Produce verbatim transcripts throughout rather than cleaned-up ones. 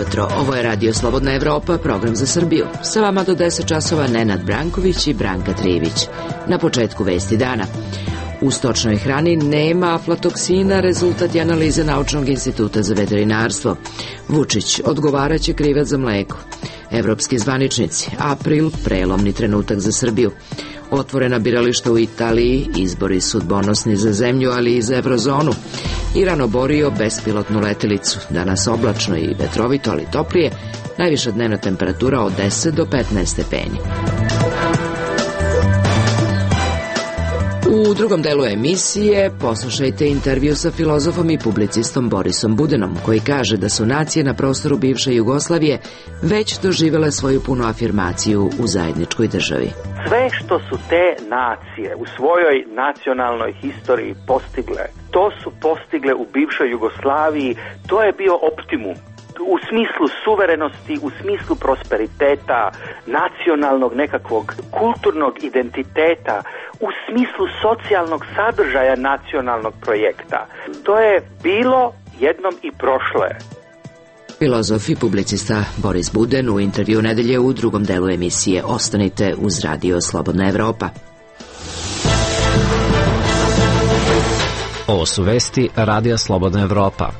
jutro. Ovo je Radio Slobodna Evropa, program za Srbiju. Sa vama do deset časova Nenad Branković i Branka Trijević. Na početku vesti dana. U stočnoj hrani nema aflatoksina, rezultat je analize Naučnog instituta za veterinarstvo. Vučić odgovaraće krivac za mleko. Evropski zvaničnici. April, prelomni trenutak za Srbiju. Otvorena birališta u Italiji, izbori sudbonosni za zemlju, ali i za evrozonu. Iran oborio bespilotnu letelicu. Danas oblačno i vetrovito, ali toplije. Najviša dnevna temperatura od deset do petnaest stepeni. U drugom delu emisije poslušajte intervju sa filozofom i publicistom Borisom Budenom, koji kaže da su nacije na prostoru bivše Jugoslavije već doživele svoju punu afirmaciju u zajedničkoj državi. Sve što su te nacije u svojoj nacionalnoj historiji postigle, to su postigle u bivšoj Jugoslaviji, to je bio optimum. U smislu suverenosti, u smislu prosperiteta, nacionalnog nekakvog kulturnog identiteta, u smislu socijalnog sadržaja nacionalnog projekta. To je bilo jednom i prošlo je. Filozof i publicista Boris Buden u intervju nedelje u drugom delu emisije. Ostanite uz Radio Slobodna Evropa. Ovo su vesti Radija Slobodna Evropa.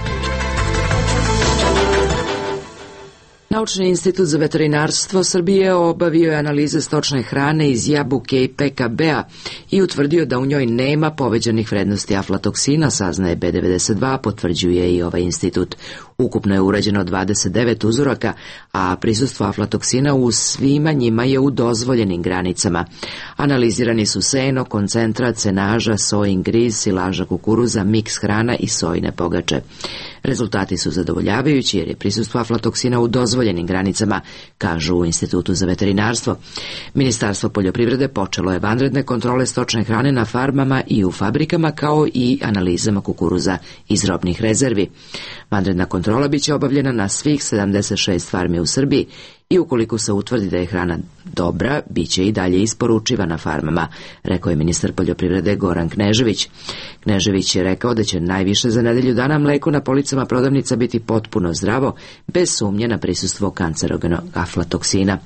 Naučni institut za veterinarstvo Srbije obavio je analize stočne hrane iz jabuke i P K B-a i utvrdio da u njoj nema povećanih vrednosti aflatoksina, saznaje B devedeset dva, potvrđuje i ovaj institut. Ukupno je urađeno dvadeset devet uzoraka, a prisustvo aflatoksina u svima njima je u dozvoljenim granicama. Analizirani su seno, koncentrat, senaža, sojin griz, silaža kukuruza, miks hrana i sojine pogače. Rezultati su zadovoljavajući jer je prisustvo aflatoksina u dozvoljenim granicama, kažu u Institutu za veterinarstvo. Ministarstvo poljoprivrede počelo je vanredne kontrole stočne hrane na farmama i u fabrikama, kao i analizama kukuruza iz robnih rezervi. Vanredna kontrola biće obavljena na svih sedamdeset šest farmi u Srbiji i ukoliko se utvrdi da je hrana dobra, bit će i dalje isporučiva na farmama, rekao je ministar poljoprivrede Goran Knežević. Knežević je rekao da će najviše za nedelju dana mleko na policama prodavnica biti potpuno zdravo, bez sumnje na prisustvo kancerogenog aflatoksina.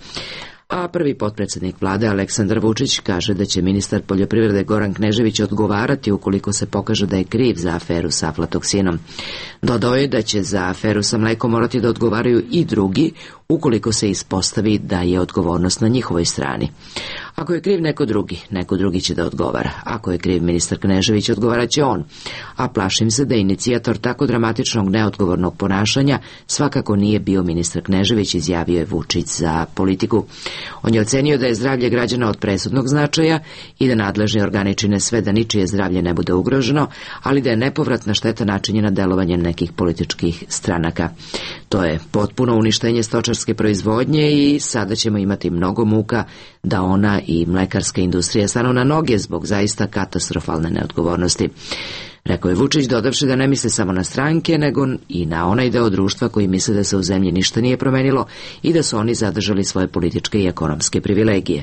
A prvi potpredsjednik vlade Aleksandar Vučić kaže da će ministar poljoprivrede Goran Knežević odgovarati ukoliko se pokaže da je kriv za aferu sa aflatoksinom. Dodao je da će za aferu sa mlekom morati da odgovaraju i drugi ukoliko se ispostavi da je odgovornost na njihovoj strani. Ako je kriv neko drugi, neko drugi će da odgovara. Ako je kriv ministar Knežević, odgovarat će on. A plašim se da inicijator tako dramatičnog neodgovornog ponašanja svakako nije bio ministar Knežević, izjavio je Vučić za Politiku. On je ocenio da je zdravlje građana od presudnog značaja i da nadležni organi čine sve da ničije zdravlje ne bude ugroženo, ali da je nepovratna šteta načinjena delovanjem nekih političkih stranaka. To je potpuno uništenje stočarske proizvodnje i sada ćemo imati mnogo muka da ona i mlekarska industrija stanu na noge zbog zaista katastrofalne neodgovornosti. Rekao je Vučić, dodavši da ne misle samo na stranke, nego i na onaj deo društva koji misle da se u zemlji ništa nije promenilo i da su oni zadržali svoje političke i ekonomske privilegije.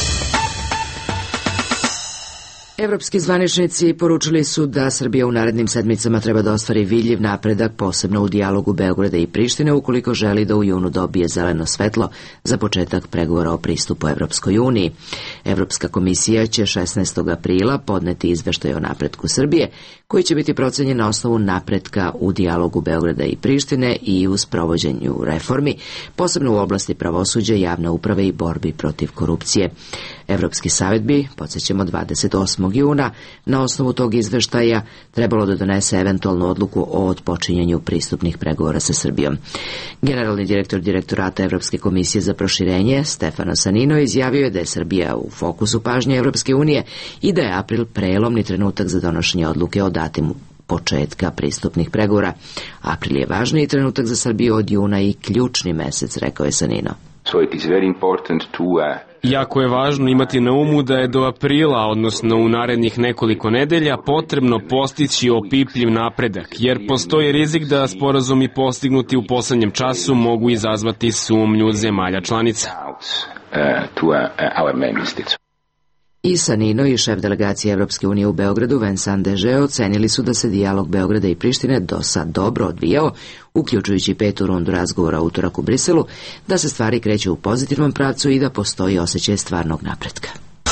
Evropski zvaničnici poručili su da Srbija u narednim sedmicama treba da ostvari vidljiv napredak, posebno u dijalogu Beograda i Prištine, ukoliko želi da u junu dobije zeleno svetlo za početak pregovora o pristupu Evropskoj uniji. Evropska komisija će šesnaestog aprila podneti izveštaj o napretku Srbije, koji će biti procenjen na osnovu napretka u dijalogu Beograda i Prištine i u sprovođenju reformi, posebno u oblasti pravosuđa, javne uprave i borbi protiv korupcije. Evropski savjet bi, podsjećamo, dvadeset osmog juna na osnovu tog izveštaja trebalo da donese eventualnu odluku o otpočinjanju pristupnih pregovora sa Srbijom. Generalni direktor Direktorata Evropske komisije za proširenje, Stefano Sanino, izjavio je da je Srbija u fokusu pažnje Evropske unije i da je april prelomni trenutak za donošenje odluke o datimu početka pristupnih pregovora. April je važniji trenutak za Srbiju od juna i ključni mesec, rekao je Sanino. So it is very important to uh... Jako je važno imati na umu da je do aprila, odnosno u narednih nekoliko nedelja, potrebno postići opipljiv napredak, jer postoji rizik da sporazumi postignuti u poslednjem času mogu izazvati sumnju zemalja članica. Uh, to, uh, our member states. I Sanino i šef delegacije Evropske unije u Beogradu Vincent Deže ocenili su da se dijalog Beograda i Prištine do sad dobro odvijao, uključujući petu rundu razgovora utorak u Briselu, da se stvari kreću u pozitivnom pravcu i da postoji osjećaj stvarnog napretka.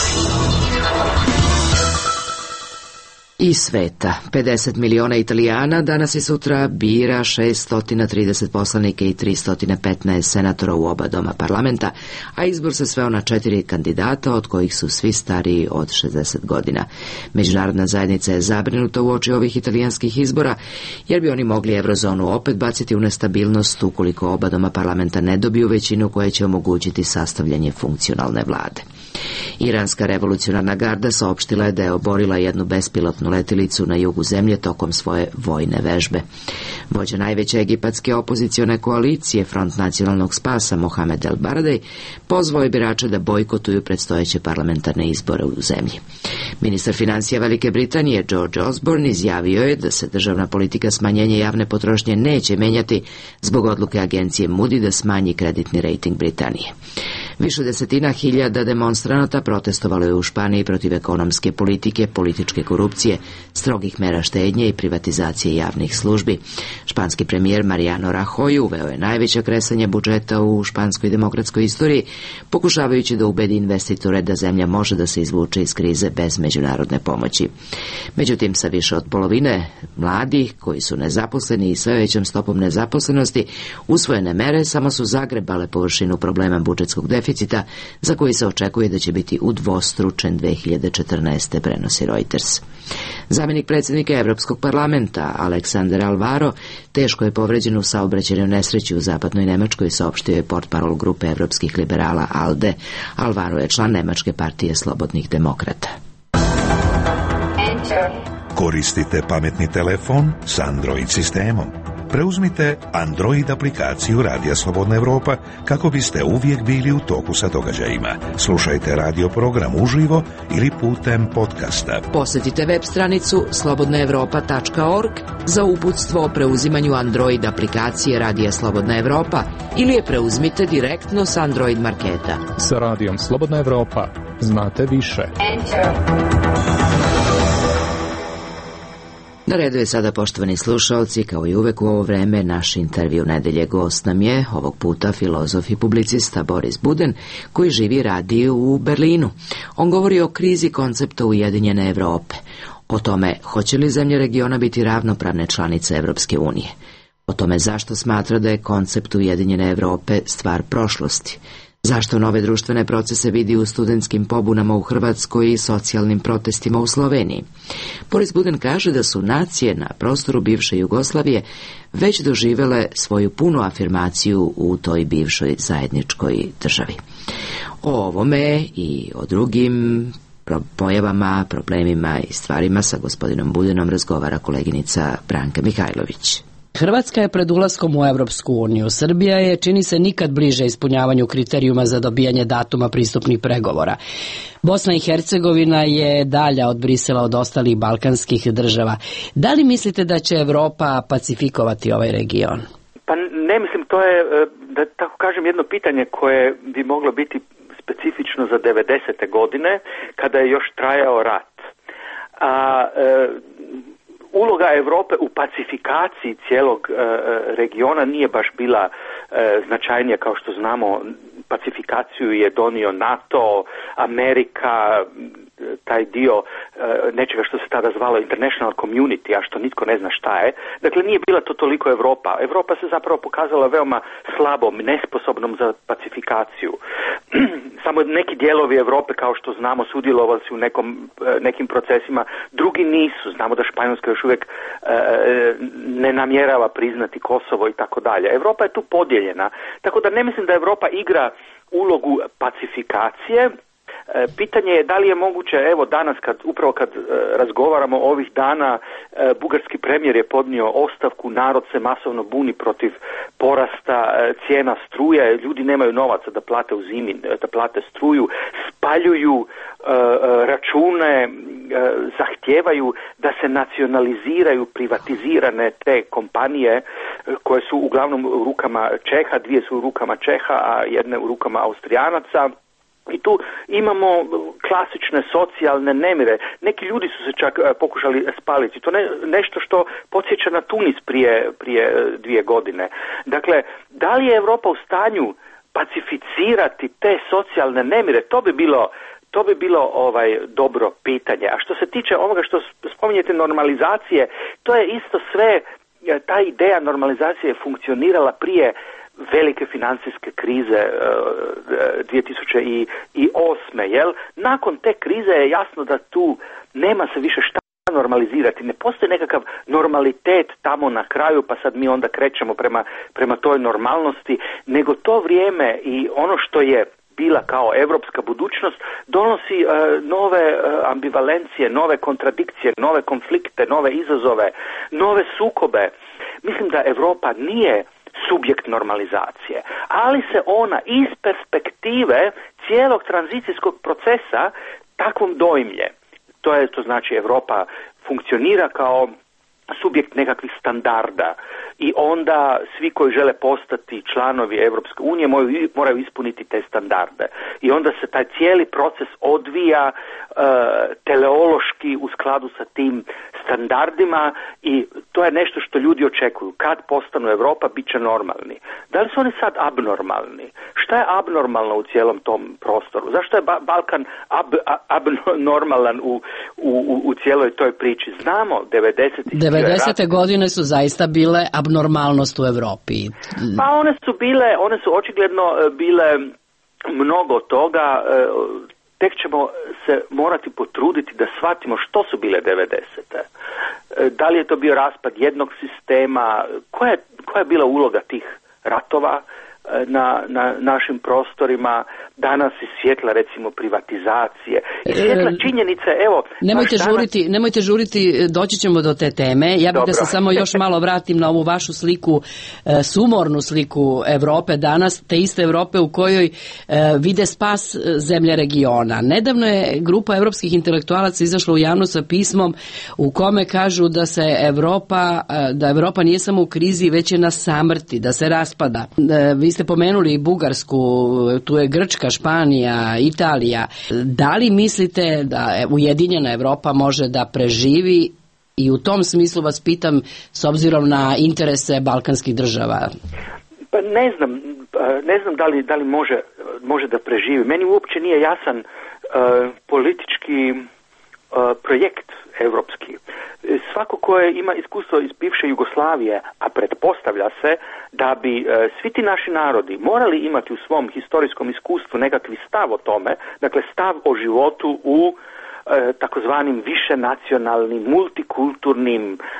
I sveta. pedeset miliona Italijana danas i sutra bira šesto trideset poslanika i tristo petnaest senatora u oba doma parlamenta, a izbor se sveo na četiri kandidata, od kojih su svi stariji od šezdeset godina. Međunarodna zajednica je zabrinuta uoči ovih italijanskih izbora, jer bi oni mogli eurozonu opet baciti u nestabilnost ukoliko oba doma parlamenta ne dobiju većinu koja će omogućiti sastavljanje funkcionalne vlade. Iranska revolucionarna garda saopštila je da je oborila jednu bespilotnu letilicu na jugu zemlje tokom svoje vojne vežbe. Vođa najveće egipatske opozicione koalicije Front nacionalnog spasa Mohamed El Baradej pozvao je birače da bojkotuju predstojeće parlamentarne izbore u zemlji. Ministar financija Velike Britanije George Osborne izjavio je da se državna politika smanjenja javne potrošnje neće menjati zbog odluke agencije Moody da smanji kreditni rejting Britanije. Više desetina hiljada demonstranata protestovalo je u Španiji protiv ekonomske politike, političke korupcije, strogih mera štednje i privatizacije javnih službi. Španski premijer Mariano Rajoy uveo je najveća kresanja budžeta u španskoj demokratskoj istoriji, pokušavajući da ubedi investitore da zemlja može da se izvuče iz krize bez međunarodne pomoći. Međutim, sa više od polovine mladih koji su nezaposleni i sve većom stopom nezaposlenosti, usvojene mere samo su zagrebale površinu problema budžetskog deficita, za koji se očekuje da će biti udvostručen dve hiljade četrnaeste. prenosi Reuters. Zamjenik predsjednika Evropskog parlamenta Aleksandar Alvaro teško je povređen u saobraćajnoj nesreći u zapadnoj Nemačkoj, saopštio je portparol grupe evropskih liberala ALDE. Alvaro je član Nemačke partije slobodnih demokrata. Koristite pametni telefon s Android sistemom. Preuzmite Android aplikaciju Radija Slobodna Evropa kako biste uvijek bili u toku sa događajima. Slušajte radio program uživo ili putem podcasta. Posjetite web stranicu slobodna evropa tačka org za uputstvo o preuzimanju Android aplikacije Radija Slobodna Evropa ili je preuzmite direktno s Android marketa. Sa Radijom Slobodna Evropa znate više. Na redu je sada, poštovani slušalci, kao i uvek u ovo vreme, naš intervju nedelje. Gost nam je ovog puta filozof i publicista Boris Buden, koji živi i radi u Berlinu. On govori o krizi koncepta Ujedinjene Evrope, o tome hoće li zemlje regiona biti ravnopravne članice Evropske unije, o tome zašto smatra da je koncept Ujedinjene Evrope stvar prošlosti, zašto nove društvene procese vidi u studentskim pobunama u Hrvatskoj i socijalnim protestima u Sloveniji. Boris Buden kaže da su nacije na prostoru bivše Jugoslavije već doživele svoju punu afirmaciju u toj bivšoj zajedničkoj državi. O ovome i o drugim pojavama, problemima i stvarima sa gospodinom Budenom razgovara koleginica Branka Mihajlović. Hrvatska je pred ulaskom u Evropsku uniju. Srbija je, čini se, nikad bliže ispunjavanju kriterijuma za dobijanje datuma pristupnih pregovora. Bosna i Hercegovina je dalja od Brisela od ostalih balkanskih država. Da li mislite da će Evropa pacifikovati ovaj region? Pa ne mislim, to je, da tako kažem, jedno pitanje koje bi moglo biti specifično za devedesete godine, kada je još trajao rat. A e, uloga Europe u pacifikaciji cijelog e, regiona nije baš bila e, značajnija. Kao što znamo, pacifikaciju je donio NATO, Amerika, taj dio e, nečega što se tada zvalo international community, a što nitko ne zna šta je. Dakle, nije bila to toliko Europa. Europa se zapravo pokazala veoma slabom, nesposobnom za pacifikaciju. Samo neki dijelovi Europe, kao što znamo, sudjelovali su u nekom, nekim procesima, drugi nisu. Znamo da Španjolska još uvijek e, ne namjerava priznati Kosovo i tako dalje. Europa je tu podijeljena. Tako da ne mislim da Europa igra ulogu pacifikacije. Pitanje je da li je moguće, evo danas kad, upravo kad e, razgovaramo ovih dana, e, bugarski premijer je podnio ostavku, narod se masovno buni protiv porasta e, cijena struje, ljudi nemaju novaca da plate u zimi, da plate struju, spaljuju e, račune, e, zahtijevaju da se nacionaliziraju privatizirane te kompanije e, koje su uglavnom u rukama Čeha, dvije su u rukama Čeha, a jedne u rukama Austrijanaca. I tu imamo klasične socijalne nemire. Neki ljudi su se čak pokušali spaliti. To ne, nešto što podsjeća na Tunis prije, prije dvije godine. Dakle, da li je Europa u stanju pacificirati te socijalne nemire? To bi bilo To bi bilo ovaj dobro pitanje. A što se tiče ovoga što spominjete normalizacije, to je isto sve, ta ideja normalizacije je funkcionirala prije velike financijske krize uh, dvije tisuće osme. Jel? Nakon te krize je jasno da tu nema se više šta normalizirati. Ne postoji nekakav normalitet tamo na kraju, pa sad mi onda krećemo prema, prema toj normalnosti, nego to vrijeme i ono što je bila kao europska budućnost donosi uh, nove uh, ambivalencije, nove kontradikcije, nove konflikte, nove izazove, nove sukobe. Mislim da Europa nije subjekt normalizacije, ali se ona iz perspektive cijelog tranzicijskog procesa takvom doimlje. To je, to znači Europa funkcionira kao subjekt nekakvih standarda i onda svi koji žele postati članovi Europske unije moraju, moraju ispuniti te standarde. I onda se taj cijeli proces odvija uh, teleološki u skladu sa tim standardima i to je nešto što ljudi očekuju. Kad postanu Europa, bit će normalni. Da li su oni sad abnormalni? Šta je abnormalno u cijelom tom prostoru? Zašto je ba- Balkan ab, abnormalan u, u, u cijeloj toj priči? Znamo, devedesetih devedesete godine su zaista bile abnormalnost u Europi. Pa one su bile, one su očigledno bile mnogo toga. Tek ćemo se morati potruditi da shvatimo što su bile devedesete. Da li je to bio raspad jednog sistema, koja je, koja je bila uloga tih ratova na, na našim prostorima, danas i svjetla recimo privatizacije i svjetla činjenice, evo... Nemojte danas... žuriti, nemojte žuriti, doći ćemo do te teme. Ja bih Dobro. da se samo još malo vratim na ovu vašu sliku, sumornu sliku Europe danas, te iste Europe u kojoj vide spas zemlje regiona. Nedavno je grupa evropskih intelektualaca izašla u javnost sa pismom u kome kažu da se Europa, da Europa nije samo u krizi, već je na samrti, da se raspada. Vi ste pomenuli i Bugarsku, tu je Grčka, Španija, Italija. Da li mislite da Ujedinjena Europa može da preživi i u tom smislu vas pitam s obzirom na interese balkanskih država? Pa ne znam, ne znam da li, da li može, može da preživi. Meni uopće nije jasan uh, politički uh, projekt evropski. Svako ko je, ima iskustvo iz bivše Jugoslavije, a pretpostavlja se da bi e, svi ti naši narodi morali imati u svom historijskom iskustvu nekakvi stav o tome, dakle stav o životu u e, takozvanim višenacionalnim, multikulturnim e,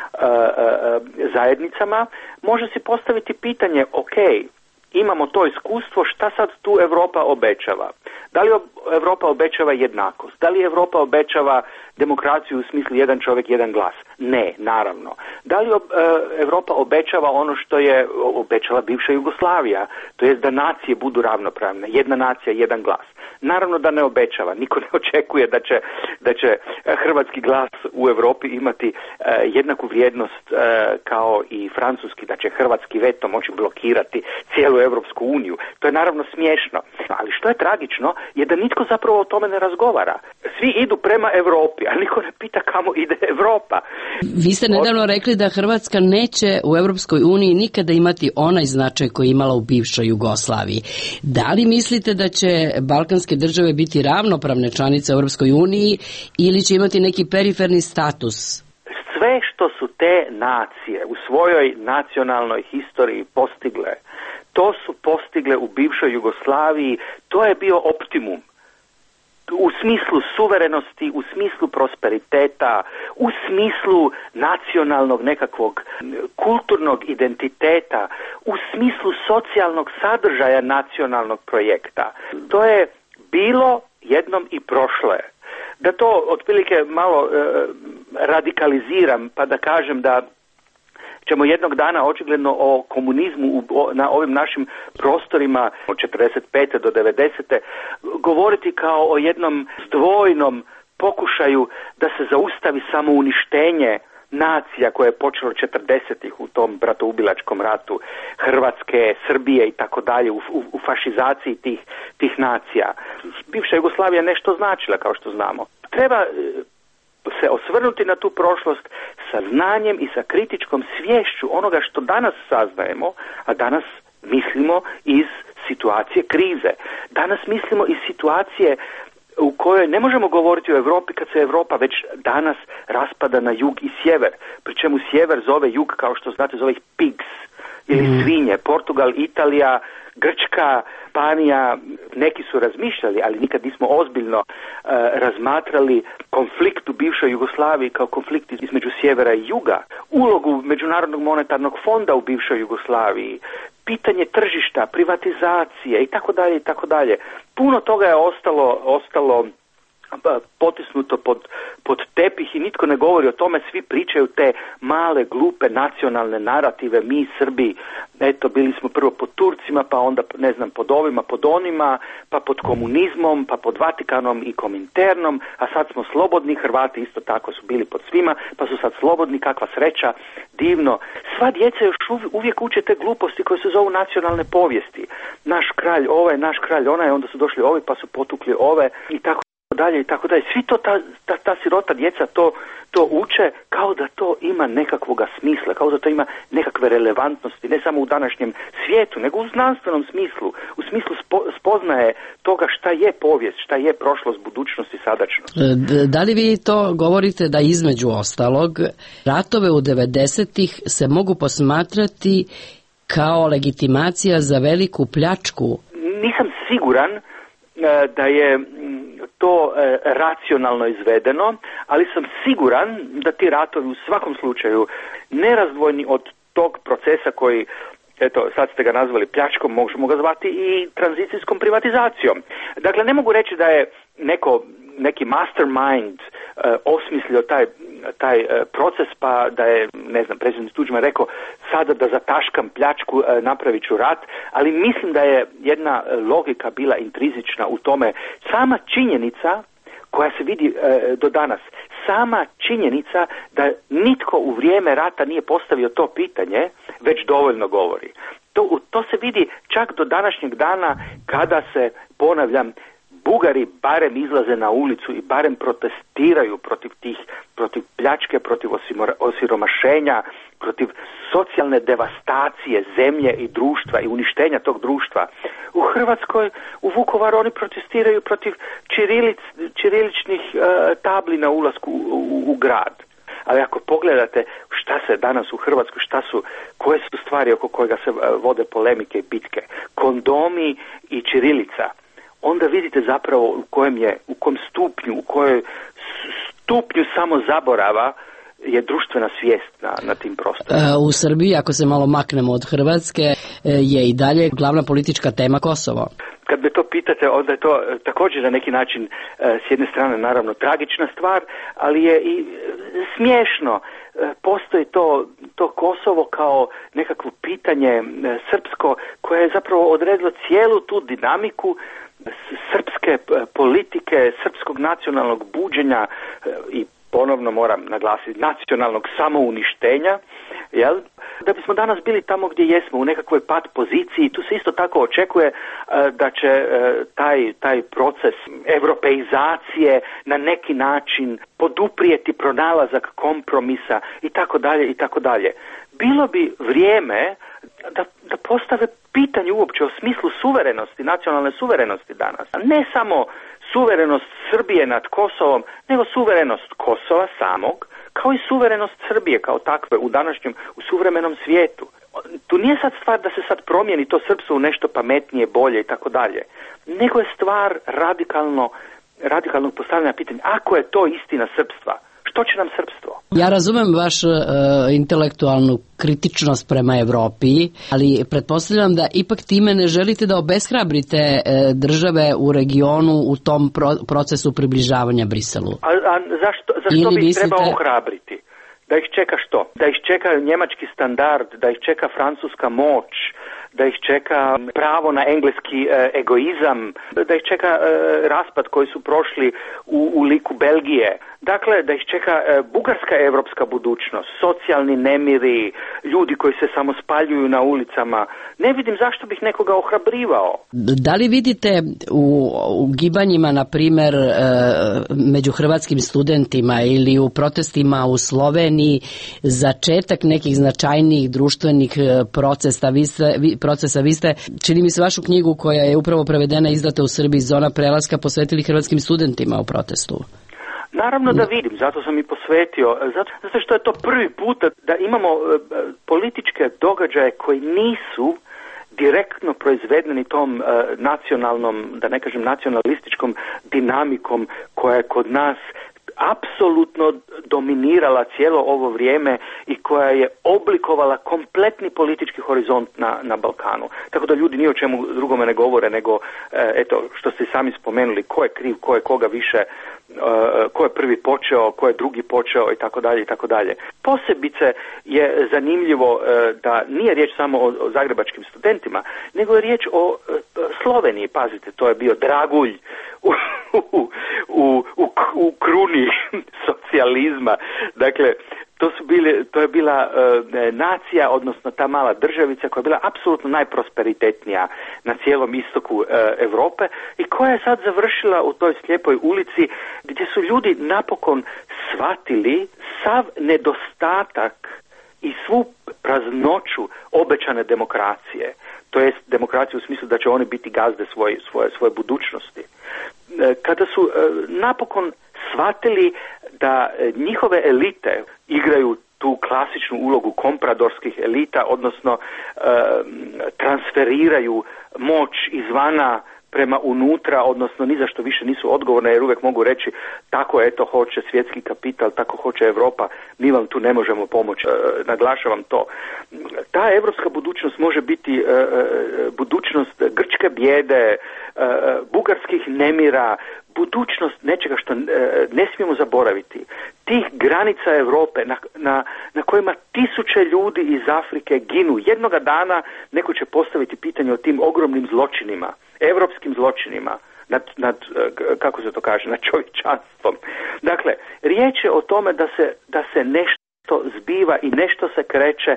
e, zajednicama, može si postaviti pitanje, ok, imamo to iskustvo, šta sad tu Europa obećava? Da li Europa obećava jednakost? Da li Europa obećava demokraciju u smislu jedan čovjek, jedan glas? Ne, naravno. Da li Europa obećava ono što je obećala bivša Jugoslavija? To jest da nacije budu ravnopravne, jedna nacija, jedan glas. Naravno da ne obećava. Niko ne očekuje da će, da će hrvatski glas u Europi imati jednaku vrijednost kao i francuski, da će hrvatski veto moći blokirati cijelu Europsku uniju. To je naravno smiješno. Ali što je tragično je da nitko zapravo o tome ne razgovara. Svi idu prema Europi, a niko ne pita kamo ide Europa. Vi ste nedavno rekli da Hrvatska neće u Europskoj uniji nikada imati onaj značaj koji je imala u bivšoj Jugoslaviji. Da li mislite da će balkanske države biti ravnopravne članice u Europskoj uniji ili će imati neki periferni status? Sve što su te nacije u svojoj nacionalnoj historiji postigle, to su postigle u bivšoj Jugoslaviji, to je bio optimum. U smislu suverenosti, u smislu prosperiteta, u smislu nacionalnog nekakvog kulturnog identiteta, u smislu socijalnog sadržaja nacionalnog projekta. To je bilo jednom i prošlo je. Da to otprilike malo e, radikaliziram pa da kažem da ćemo jednog dana očigledno o komunizmu u, o, na ovim našim prostorima od četrdeset pete do devedesete govoriti kao o jednom zdvojnom pokušaju da se zaustavi samouništenje nacija koje je počelo četrdesetih u tom bratoubilačkom ratu Hrvatske, Srbije i tako dalje, u, u, u fašizaciji tih, tih nacija. Bivša Jugoslavija nešto značila, kao što znamo. Treba se osvrnuti na tu prošlost sa znanjem i sa kritičkom sviješću onoga što danas saznajemo, a danas mislimo iz situacije krize. Danas mislimo iz situacije u kojoj ne možemo govoriti o Europi kad se Europa već danas raspada na jug i sjever, pri čemu sjever zove jug, kao što znate, zove ih pigs ili mm. svinje. Portugal, Italija, Grčka, Španija, neki su razmišljali, ali nikad nismo ozbiljno uh, razmatrali konflikt u bivšoj Jugoslaviji kao konflikt između sjevera i juga, ulogu Međunarodnog monetarnog fonda u bivšoj Jugoslaviji, pitanje tržišta, privatizacije i tako dalje i tako dalje. Puno toga je ostalo, ostalo potisnuto pod, pod tepih i nitko ne govori o tome, svi pričaju te male, glupe, nacionalne narative, mi Srbi, eto, bili smo prvo pod Turcima, pa onda, ne znam, pod ovima, pod onima, pa pod komunizmom, pa pod Vatikanom i Kominternom, a sad smo slobodni, Hrvati isto tako su bili pod svima, pa su sad slobodni, kakva sreća, divno. Sva djeca još uvijek uče te gluposti koje se zovu nacionalne povijesti. Naš kralj ovaj, naš kralj onaj, onda su došli ovi pa su potukli ove i tako dalje i tako dalje. Svi to, ta, ta, ta sirota djeca to, to uče kao da to ima nekakvoga smisla, kao da to ima nekakve relevantnosti, ne samo u današnjem svijetu, nego u znanstvenom smislu, u smislu spo, spoznaje toga šta je povijest, šta je prošlost, budućnost i sadašnjost. Da li vi to govorite da između ostalog ratove u devedesetih se mogu posmatrati kao legitimacija za veliku pljačku? Nisam siguran da je to e, racionalno izvedeno, ali sam siguran da ti ratovi u svakom slučaju nerazdvojni od tog procesa koji, eto, sad ste ga nazvali pljačkom, možemo ga zvati i tranzicijskom privatizacijom. Dakle, ne mogu reći da je neko, neki mastermind e, osmislio taj, taj e, proces, pa da je, ne znam, predsjednik Tuđman rekao sada da zataškam pljačku, e, napravit ću rat, ali mislim da je jedna logika bila intrizična u tome. Sama činjenica koja se vidi e, do danas, sama činjenica da nitko u vrijeme rata nije postavio to pitanje, već dovoljno govori. To, to se vidi čak do današnjeg dana kada se, ponavljam, Bugari barem izlaze na ulicu i barem protestiraju protiv tih, protiv pljačke, protiv osiromašenja, protiv socijalne devastacije zemlje i društva i uništenja tog društva. U Hrvatskoj, u Vukovaru oni protestiraju protiv čirilic, čiriličnih uh, tabli na ulasku u, u, u grad. Ali ako pogledate šta se danas u Hrvatskoj, šta su, koje su stvari oko kojega se uh, vode polemike i bitke, kondomi i čirilica, onda vidite zapravo u kojem je, u kom stupnju, u kojoj stupnju samo zaborava je društvena svijest na, na tim prostorima. U Srbiji, ako se malo maknemo od Hrvatske, je i dalje glavna politička tema Kosovo. Kad me to pitate, onda je to također na neki način s jedne strane naravno tragična stvar, ali je i smiješno. Postoji to, to Kosovo kao nekakvo pitanje srpsko koje je zapravo odredilo cijelu tu dinamiku srpske politike, srpskog nacionalnog buđenja i ponovno moram naglasiti nacionalnog samouništenja, jel? Da bismo danas bili tamo gdje jesmo, u nekakvoj pat poziciji, tu se isto tako očekuje da će taj, taj proces europeizacije na neki način poduprijeti pronalazak kompromisa i tako dalje i tako dalje. Bilo bi vrijeme da, da postave pitanje uopće o smislu suverenosti, nacionalne suverenosti danas. A ne samo suverenost Srbije nad Kosovom, nego suverenost Kosova samog, kao i suverenost Srbije kao takve u današnjem, u suvremenom svijetu. Tu nije sad stvar da se sad promijeni to srpstvo u nešto pametnije, bolje i tako dalje, nego je stvar radikalno, radikalnog postavljanja pitanja. Ako je to istina srpstva, što će nam srpstvo? Ja razumem vašu uh, intelektualnu kritičnost prema Evropi, ali pretpostavljam da ipak time ne želite da obeshrabrite uh, države u regionu u tom pro, procesu približavanja Briselu. A, a zašto, zašto bi mislite... trebao ohrabriti? Da ih čeka što? Da ih čeka njemački standard, da ih čeka francuska moć, da ih čeka pravo na engleski e, egoizam, da ih čeka e, raspad koji su prošli u, u liku Belgije. Dakle, da ih čeka e, bugarska evropska budućnost, socijalni nemiri, ljudi koji se samo spaljuju na ulicama. Ne vidim zašto bih nekoga ohrabrivao. Da li vidite u, u gibanjima, na primjer, e, među hrvatskim studentima ili u protestima u Sloveniji začetak nekih značajnijih društvenih procesa? Vi ste, vi, procesa, vi ste, čini mi se, vašu knjigu koja je upravo prevedena i izdata u Srbiji, Zona prelaska, posvetili hrvatskim studentima u protestu. Naravno da vidim, zato sam i posvetio, zato, zato što je to prvi put da imamo e, političke događaje koji nisu direktno proizvedeni tom e, nacionalnom, da ne kažem nacionalističkom dinamikom koja je kod nas apsolutno dominirala cijelo ovo vrijeme i koja je oblikovala kompletni politički horizont na, na Balkanu. Tako da ljudi ni o čemu drugome ne govore nego, e, eto, što ste sami spomenuli, ko je kriv, ko je koga više, Uh, ko je prvi počeo, ko je drugi počeo i tako dalje i tako dalje. Posebice je zanimljivo uh, da nije riječ samo o, o zagrebačkim studentima, nego je riječ o uh, Sloveniji. Pazite, to je bio dragulj u, u, u, u, u kruni socijalizma. Dakle, To, su bili, to je bila e, nacija, odnosno ta mala državica koja je bila apsolutno najprosperitetnija na cijelom istoku e, Europe i koja je sad završila u toj slijepoj ulici gdje su ljudi napokon shvatili sav nedostatak i svu praznoću obećane demokracije. To jest demokracije u smislu da će oni biti gazde svoje, svoje, svoje budućnosti. E, kada su e, napokon shvatili da njihove elite igraju tu klasičnu ulogu kompradorskih elita, odnosno e, transferiraju moć izvana prema unutra, odnosno ni za što više nisu odgovorne, jer uvijek mogu reći tako eto hoće svjetski kapital, tako hoće Europa, mi vam tu ne možemo pomoći. E, naglašavam to. Ta evropska budućnost može biti e, e, budućnost grčke bijede, e, bugarskih nemira, budućnost nečega što e, ne smijemo zaboraviti. Tih granica Europe na, na, na kojima tisuće ljudi iz Afrike ginu. Jednoga dana neko će postaviti pitanje o tim ogromnim zločinima, europskim zločinima, nad, nad, kako se to kaže, nad čovječanstvom. Dakle, riječ je o tome da se, da se nešto zbiva i nešto se kreće,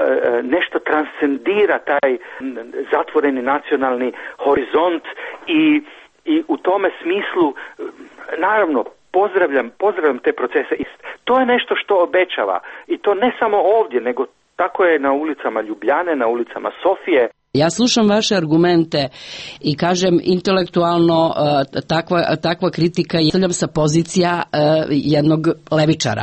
nešto transcendira taj zatvoreni nacionalni horizont i I u tome smislu, naravno, pozdravljam, pozdravljam te procese. I to je nešto što obećava. I to ne samo ovdje, nego tako je na ulicama Ljubljane, na ulicama Sofije. Ja slušam vaše argumente i kažem intelektualno takva, takva kritika je stavljam sa pozicija jednog levičara.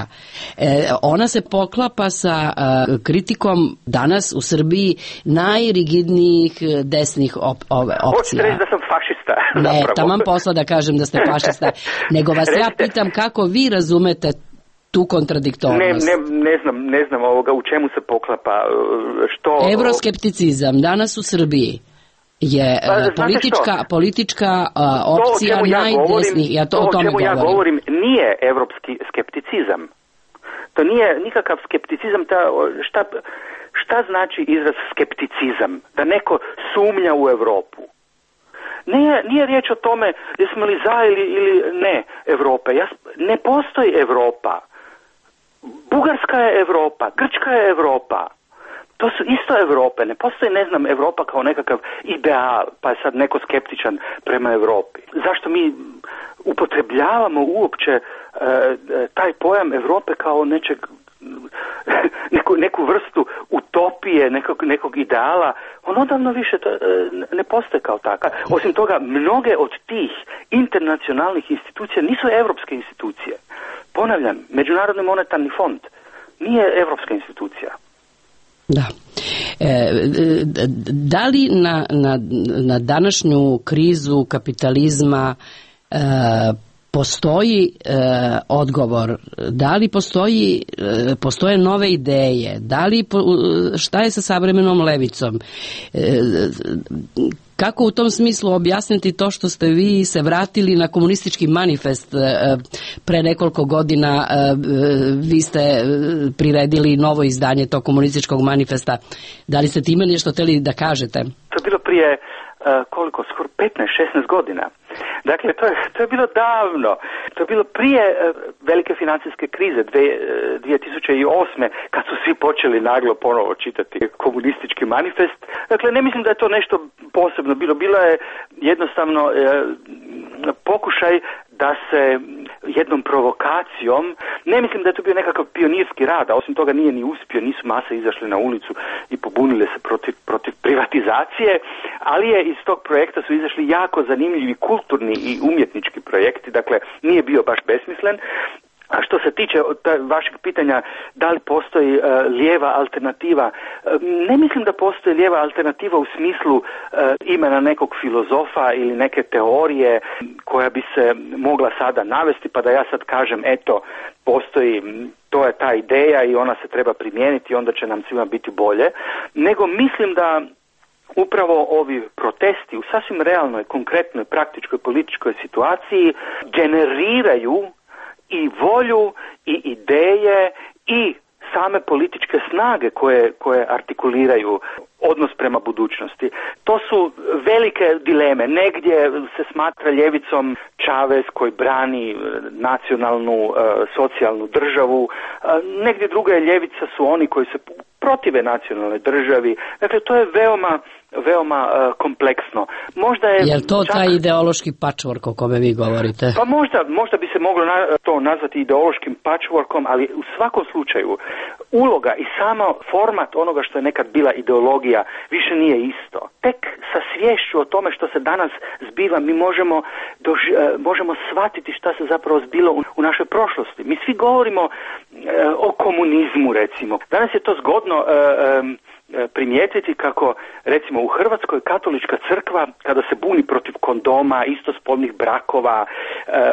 Ona se poklapa sa kritikom danas u Srbiji najrigidnijih desnih op, ove, opcija. Hoćete reći da sam fašista? Ne, taman posla da kažem da ste fašista, nego vas ja pitam kako vi razumete tu kontradiktornost. Ne, ne, ne znam, ne znam ovoga u čemu se poklapa, što... Evroskepticizam danas u Srbiji je pa, politička, politička uh, opcija ja najdesnijih, ja to, to o tome čemu govorim. ja govorim nije evropski skepticizam. To nije nikakav skepticizam, ta, šta, šta znači izraz skepticizam? Da neko sumnja u Europu. Nije, nije riječ o tome jesmo li za ili, ili ne Europe. Ja, ne postoji Europa. Bugarska je Europa, Grčka je Europa. To su isto Europe. Ne postoji, ne znam, Europa kao nekakav ideal, pa je sad neko skeptičan prema Europi. Zašto mi upotrebljavamo uopće e, taj pojam Europe kao nečeg, neku, neku vrstu utopije, nekog, nekog ideala? On odavno više to, e, ne postoje kao takav. Osim toga, mnoge od tih internacionalnih institucija nisu evropske institucije. Ponavljam, Međunarodni monetarni fond nije evropska institucija. Da. E, da li na, na, na današnju krizu kapitalizma e, postoji e, odgovor? Da li postoji, e, postoje nove ideje? Da li, po, šta je sa savremenom levicom? E, Kako u tom smislu objasniti to što ste vi se vratili na komunistički manifest pre nekoliko godina, vi ste priredili novo izdanje tog komunističkog manifesta. Da li ste time nešto htjeli da kažete? To je bilo prije koliko, skoro petnaest šesnaest godina. Dakle, to je, to je bilo davno. To je bilo prije velike financijske krize dvije tisuće osme, kad su svi počeli naglo ponovo čitati komunistički manifest. Dakle, ne mislim da je to nešto posebno bilo. Bilo je jednostavno e, pokušaj da se jednom provokacijom, ne mislim da je to bio nekakav pionirski rad, a osim toga nije ni uspio, nisu mase izašle na ulicu i pobunile se protiv, protiv privatizacije, ali je iz tog projekta su izašli jako zanimljivi kulturni i umjetnički projekti, dakle nije bio baš besmislen. A što se tiče vašeg pitanja da li postoji uh, lijeva alternativa, uh, ne mislim da postoji lijeva alternativa u smislu uh, imena nekog filozofa ili neke teorije koja bi se mogla sada navesti pa da ja sad kažem eto postoji, to je ta ideja i ona se treba primijeniti i onda će nam svima biti bolje, nego mislim da upravo ovi protesti u sasvim realnoj, konkretnoj, praktičkoj, političkoj situaciji generiraju i volju i ideje i same političke snage koje, koje artikuliraju odnos prema budućnosti. To su velike dileme. Negdje se smatra ljevicom Čavez koji brani nacionalnu uh, socijalnu državu, uh, negdje druga ljevica su oni koji se protive nacionalnoj državi. Dakle, to je veoma veoma uh, kompleksno. Možda je Jel to čak... taj ideološki patchwork o kome vi govorite? Pa možda, možda bi se moglo na, to nazvati ideološkim patchworkom, ali u svakom slučaju uloga i samo format onoga što je nekad bila ideologija više nije isto. Tek sa sviješću o tome što se danas zbiva mi možemo, dož, uh, možemo shvatiti šta se zapravo zbilo u, u našoj prošlosti. Mi svi govorimo uh, o komunizmu recimo. Danas je to zgodno uh, um, primijetiti kako recimo u Hrvatskoj katolička crkva kada se buni protiv kondoma, istospolnih brakova, eh,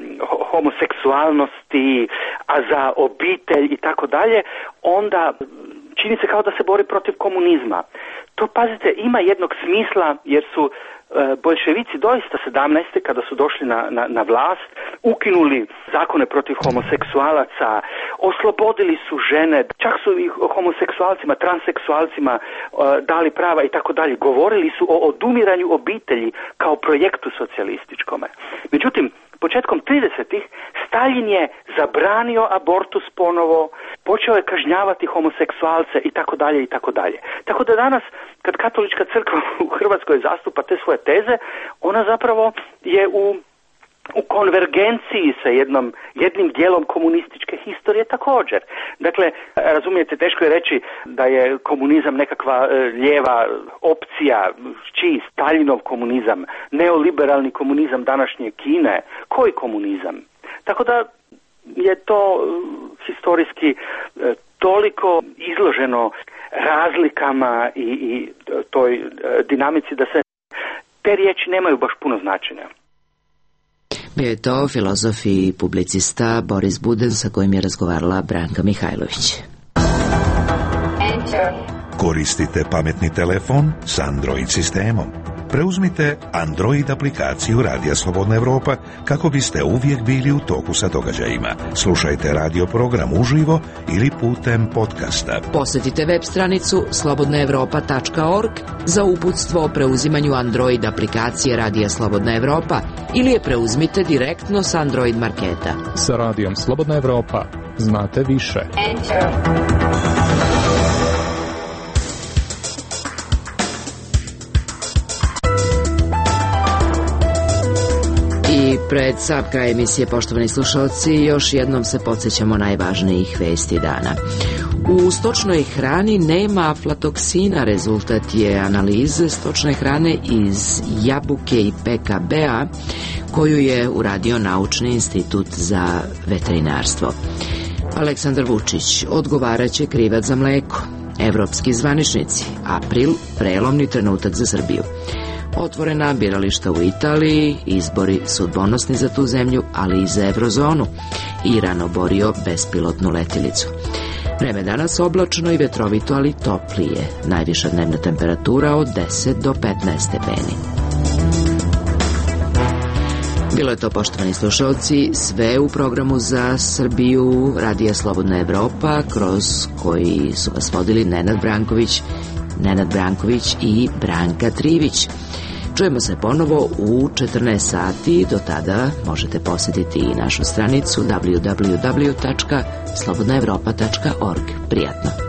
homoseksualnosti, a za obitelj i tako dalje, onda čini se kao da se bori protiv komunizma. To, pazite, ima jednog smisla jer su boljševici doista sedamnaeste kada su došli na, na, na vlast ukinuli zakone protiv homoseksualaca, oslobodili su žene, čak su i homoseksualcima, transseksualcima uh, dali prava i tako dalje. Govorili su o odumiranju obitelji kao projektu socijalističkome. Međutim, početkom tridesetih Stalin je zabranio abortus ponovo, počeo je kažnjavati homoseksualce i tako dalje i tako dalje. Tako da danas kad katolička crkva u Hrvatskoj zastupa te svoje teze, ona zapravo je u u konvergenciji sa jednom, jednim dijelom komunističke historije također. Dakle, razumijete, teško je reći da je komunizam nekakva e, lijeva opcija, čiji Staljinov komunizam, neoliberalni komunizam današnje Kine, koji komunizam? Tako da je to e, historijski e, toliko izloženo razlikama i, i toj e, dinamici da se te riječi nemaju baš puno značenja. Bio je to filozof i publicista Boris Buden sa kojim je razgovarala Branka Mihajlović. Koristite pametni telefon s Android sistemom. Preuzmite Android aplikaciju Radija Slobodna Evropa kako biste uvijek bili u toku sa događajima. Slušajte radio program uživo ili putem podcasta. Posjetite web stranicu slobodna evropa tačka org za uputstvo o preuzimanju Android aplikacije Radija Slobodna Evropa ili je preuzmite direktno s Android marketa. Sa Radijom Slobodna Evropa znate više. Enter. Pred sam kraj emisije, poštovani slušalci, još jednom se podsjećamo najvažnijih vesti dana. U stočnoj hrani nema aflatoksina, rezultat je analize stočne hrane iz jabuke i P K B-a koju je uradio Naučni institut za veterinarstvo. Aleksandar Vučić odgovaraće krivac za mleko. Evropski zvaničnici, april, prelomni trenutak za Srbiju. Otvorena birališta u Italiji, izbori sudbonosni za tu zemlju, ali i za eurozonu. Iran oborio bespilotnu letjelicu. Vreme danas oblačno i vetrovito, ali toplije. Najviša dnevna temperatura od deset do petnaest stepeni. Bilo je to, poštovani slušalci, sve u programu za Srbiju Radija Slobodna Evropa, kroz koji su vas vodili Nenad Branković, Nenad Branković i Branka Trivić. Čujemo se ponovo u četrnaest sati. Do tada možete posjetiti i našu stranicu w w w tačka slobodna evropa tačka org. Prijatno.